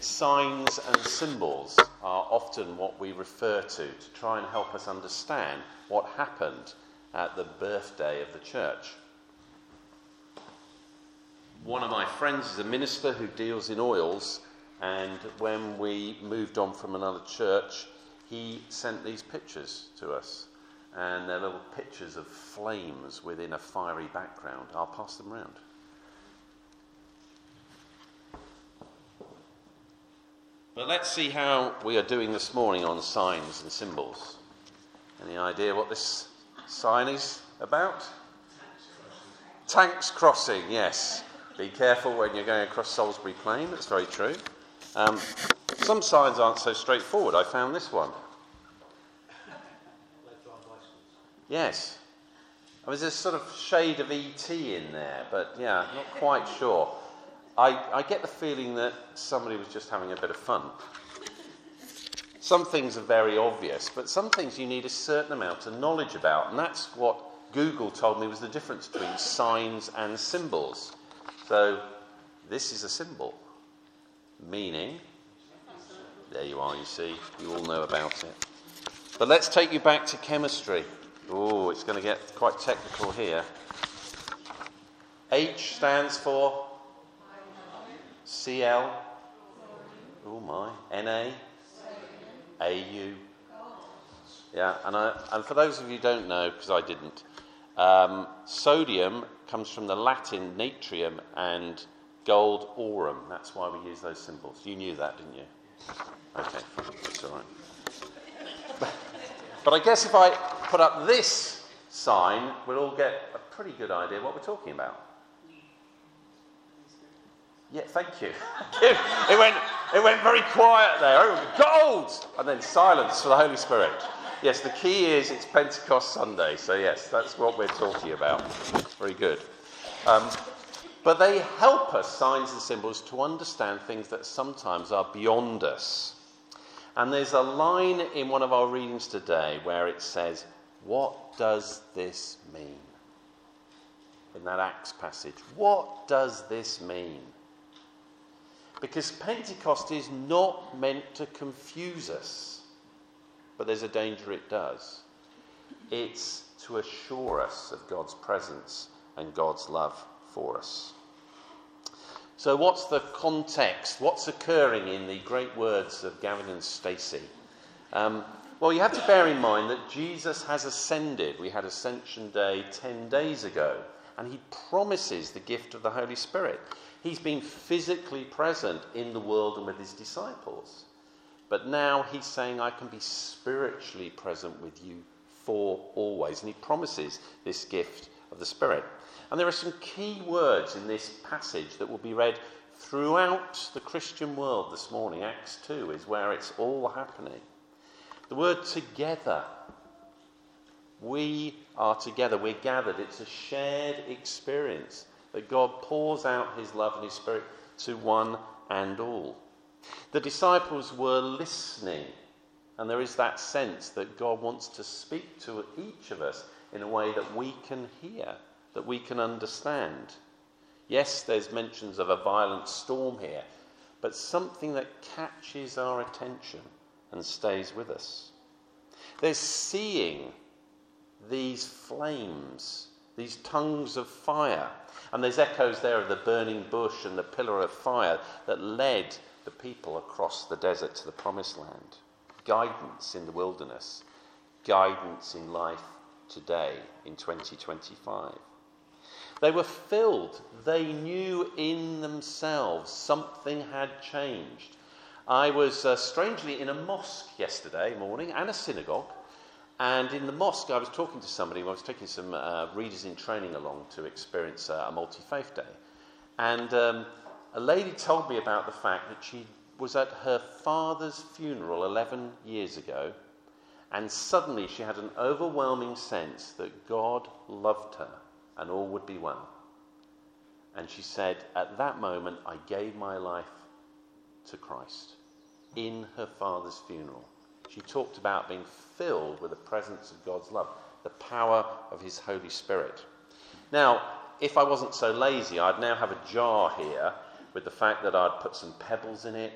signs and symbols are often what we refer to try and help us understand what happened at the birthday of the church. One of my friends is a minister who deals in oils, and when we moved on from another church, he sent these pictures to us. And they're little pictures of flames within a fiery background. I'll pass them round. But let's see how we are doing this morning on signs and symbols. Any idea what this sign is about? Tanks crossing, yes. Be careful when you're going across Salisbury Plain, that's very true. Some signs aren't so straightforward. I found this one. Yes. There's a sort of shade of E.T. in there, but yeah, not quite sure. I get the feeling that somebody was just having a bit of fun. Some things are very obvious, but some things you need a certain amount of knowledge about, and that's what Google told me was the difference between signs and symbols. So, this is a symbol, meaning, there you are, you see, you all know about it. But let's take you back to chemistry. Oh, it's going to get quite technical here. H stands for Cl. Oh my. Na. Au. Yeah, and for those of you who don't know, because I didn't, sodium comes from the Latin natrium and gold aurum. That's why we use those symbols. You knew that, didn't you? Okay, that's all right. But I guess if I put up this sign, we'll all get a pretty good idea what we're talking about. Yeah, thank you. It went very quiet there. Oh, gold! And then silence for the Holy Spirit. Yes, the key is it's Pentecost Sunday. So yes, that's what we're talking about. Very good. But they help us, signs and symbols, to understand things that sometimes are beyond us. And there's a line in one of our readings today where it says, what does this mean? In that Acts passage. What does this mean? Because Pentecost is not meant to confuse us, but there's a danger it does. It's to assure us of God's presence and God's love for us. So what's the context? What's occurring in the great words of Gavin and Stacey? Well, you have to bear in mind that Jesus has ascended. We had Ascension Day 10 days ago, and he promises the gift of the Holy Spirit. He's been physically present in the world and with his disciples. But now he's saying, I can be spiritually present with you for always. And he promises this gift of the Spirit. And there are some key words in this passage that will be read throughout the Christian world this morning. Acts 2 is where it's all happening. The word together. We are together. We're gathered. It's a shared experience that God pours out his love and his Spirit to one and all. The disciples were listening, and there is that sense that God wants to speak to each of us in a way that we can hear, that we can understand. Yes, there's mentions of a violent storm here, but something that catches our attention and stays with us. There's seeing these flames, these tongues of fire. And there's echoes there of the burning bush and the pillar of fire that led the people across the desert to the promised land. Guidance in the wilderness. Guidance in life today in 2025. They were filled. They knew in themselves something had changed. I was strangely in a mosque yesterday morning and a synagogue. And in the mosque, I was talking to somebody. I was taking some readers in training along to experience a multi-faith day. And a lady told me about the fact that she was at her father's funeral 11 years ago. And suddenly she had an overwhelming sense that God loved her and all would be well. And she said, at that moment, I gave my life to Christ in her father's funeral. She talked about being filled with the presence of God's love, the power of his Holy Spirit. Now, if I wasn't so lazy, I'd now have a jar here with the fact that I'd put some pebbles in it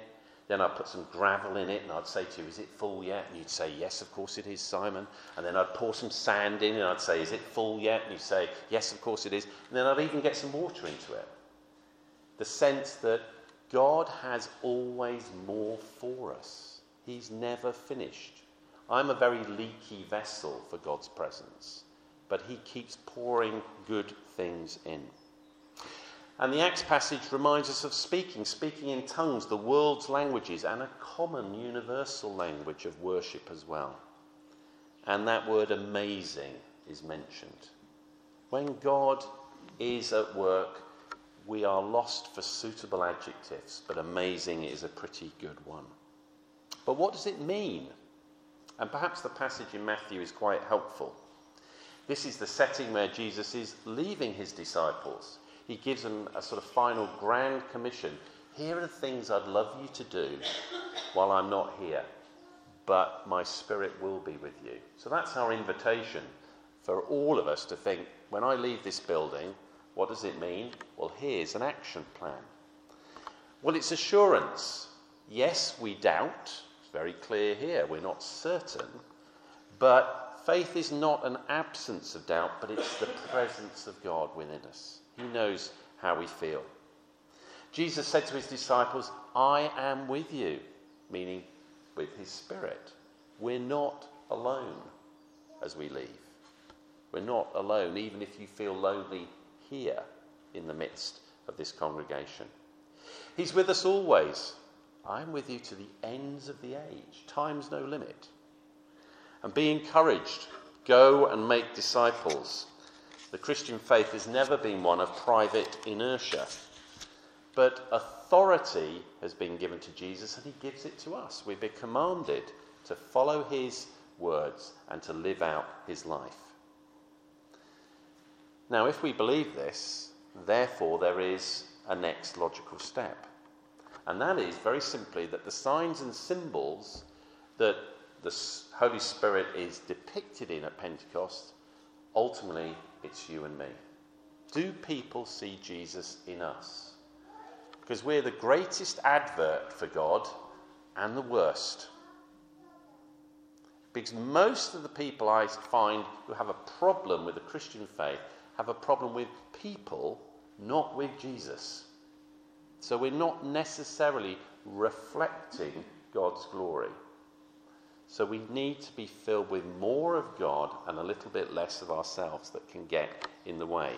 Then I'd put some gravel in it and I'd say to you, is it full yet? And you'd say, yes, of course it is, Simon. And then I'd pour some sand in and I'd say, is it full yet? And you'd say, yes, of course it is. And then I'd even get some water into it. The sense that God has always more for us. He's never finished. I'm a very leaky vessel for God's presence, but he keeps pouring good things in. And the Acts passage reminds us of speaking in tongues, the world's languages, and a common universal language of worship as well. And that word amazing is mentioned. When God is at work, we are lost for suitable adjectives, but amazing is a pretty good one. But what does it mean? And perhaps the passage in Matthew is quite helpful. This is the setting where Jesus is leaving his disciples. He gives them a sort of final grand commission. Here are the things I'd love you to do while I'm not here, but my Spirit will be with you. So that's our invitation for all of us to think, when I leave this building, what does it mean? Well, here's an action plan. Well, it's assurance. Yes, we doubt. It's very clear here. We're not certain. But faith is not an absence of doubt, but it's the presence of God within us. He knows how we feel. Jesus said to his disciples, I am with you, meaning with his Spirit. We're not alone as we leave. We're not alone, even if you feel lonely here in the midst of this congregation. He's with us always. I'm with you to the ends of the age. Time's no limit. And be encouraged. Go and make disciples. The Christian faith has never been one of private inertia. But authority has been given to Jesus and he gives it to us. We've been commanded to follow his words and to live out his life. Now, if we believe this, therefore there is a next logical step. And that is, very simply, that the signs and symbols that the Holy Spirit is depicted in at Pentecost, ultimately it's you and me. Do people see Jesus in us? Because we're the greatest advert for God and the worst. Because most of the people I find who have a problem with the Christian faith have a problem with people, not with Jesus. So we're not necessarily reflecting God's glory. So we need to be filled with more of God and a little bit less of ourselves that can get in the way.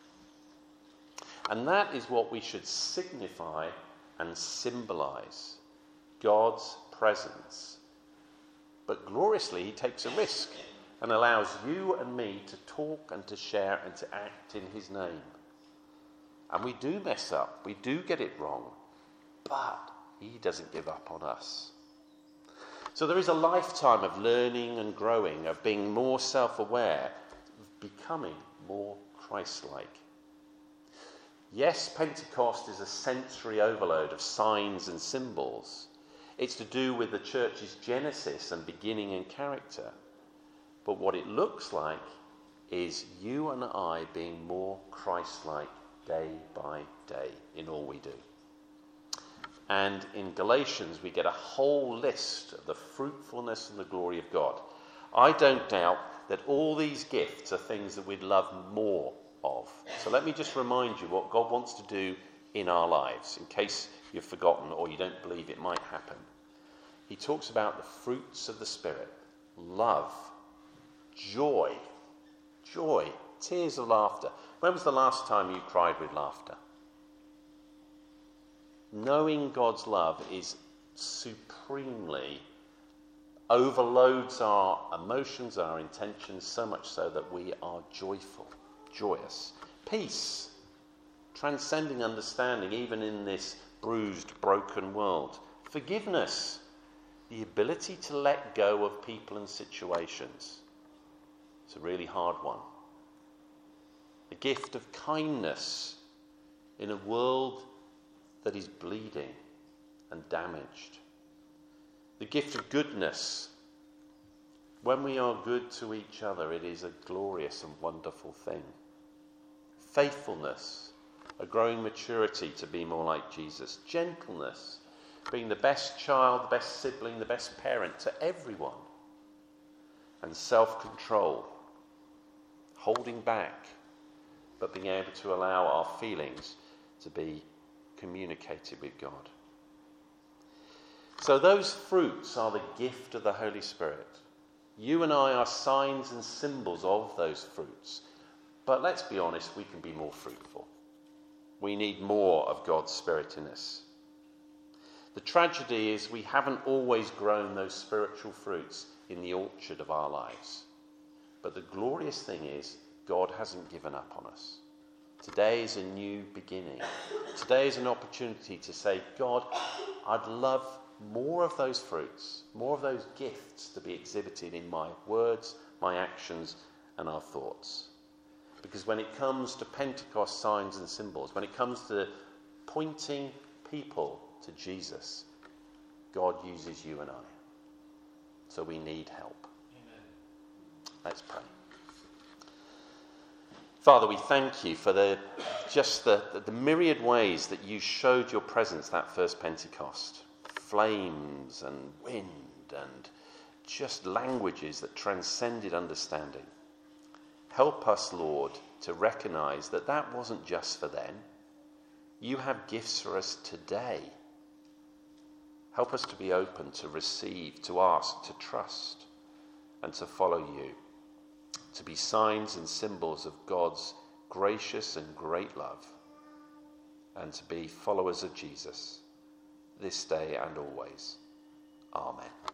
And that is what we should signify and symbolize, God's presence. But gloriously, he takes a risk and allows you and me to talk and to share and to act in his name. And we do mess up, we do get it wrong, but he doesn't give up on us. So there is a lifetime of learning and growing, of being more self-aware, of becoming more Christ-like. Yes, Pentecost is a sensory overload of signs and symbols. It's to do with the church's genesis and beginning and character. But what it looks like is you and I being more Christ-like day by day in all we do. And in Galatians, we get a whole list of the fruitfulness and the glory of God. I don't doubt that all these gifts are things that we'd love more of. So let me just remind you what God wants to do in our lives, in case you've forgotten or you don't believe it might happen. He talks about the fruits of the Spirit: love, joy, tears of laughter. When was the last time you cried with laughter? Knowing God's love is supremely overloads our emotions, our intentions, so much so that we are joyful, joyous. Peace, transcending understanding even in this bruised, broken world. Forgiveness, the ability to let go of people and situations. It's a really hard one. The gift of kindness in a world that is bleeding and damaged. The gift of goodness. When we are good to each other, it is a glorious and wonderful thing. Faithfulness, a growing maturity to be more like Jesus. Gentleness, being the best child, the best sibling, the best parent to everyone. And self-control, holding back, but being able to allow our feelings to be communicated with God. So those fruits are the gift of the Holy Spirit. You and I are signs and symbols of those fruits. But let's be honest, we can be more fruitful. We need more of God's Spirit in us. The tragedy is we haven't always grown those spiritual fruits in the orchard of our lives. But the glorious thing is, God hasn't given up on us. Today is a new beginning. Today is an opportunity to say, God, I'd love more of those fruits, more of those gifts to be exhibited in my words, my actions, and our thoughts. Because when it comes to Pentecost signs and symbols, when it comes to pointing people to Jesus, God uses you and I. So we need help. Amen. Let's pray. Father, we thank you for the myriad ways that you showed your presence that first Pentecost. Flames and wind and just languages that transcended understanding. Help us, Lord, to recognize that that wasn't just for then. You have gifts for us today. Help us to be open to receive, to ask, to trust, and to follow you, to be signs and symbols of God's gracious and great love, and to be followers of Jesus this day and always. Amen.